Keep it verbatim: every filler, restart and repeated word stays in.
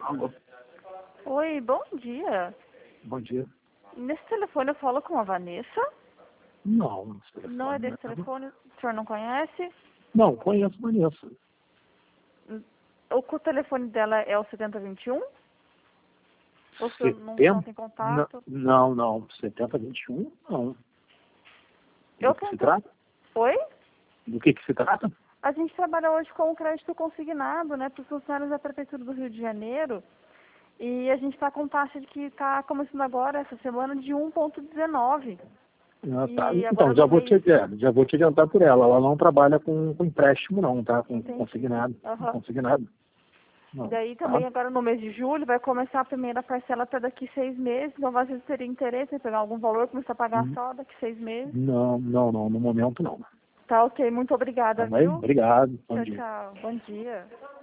Alô, Oi, bom dia. bom dia. Nesse telefone eu falo com a Vanessa. Não, esse telefone Não é não desse telefone? O senhor não conhece? Não, conheço Vanessa. O, o telefone dela é o setenta vinte e um? Ou o senhor não, não setenta? tem Não, contato? não, não. setenta vinte e um, não. Eu Do que se tento... trata? Oi? Do que que se trata? A gente trabalha hoje com o crédito consignado, né, para os funcionários da Prefeitura do Rio de Janeiro. E a gente está com taxa de que está começando agora, essa semana, de um vírgula dezenove. Ah, tá. E agora Então, já no vou, te, mês... é, já vou te adiantar por ela. Ela não trabalha com, com empréstimo, não, tá? Com Entendi. consignado. Com Aham. consignado. E Não, daí tá? também agora no mês de julho vai começar a primeira parcela para daqui seis meses. Então às vezes teria interesse em pegar algum valor e começar a pagar Hum, só daqui seis meses. Não, não, não. No momento, não. Tá ok, muito obrigada, Tá bem? viu? Obrigado. Bom Tchau, dia. tchau. Bom dia.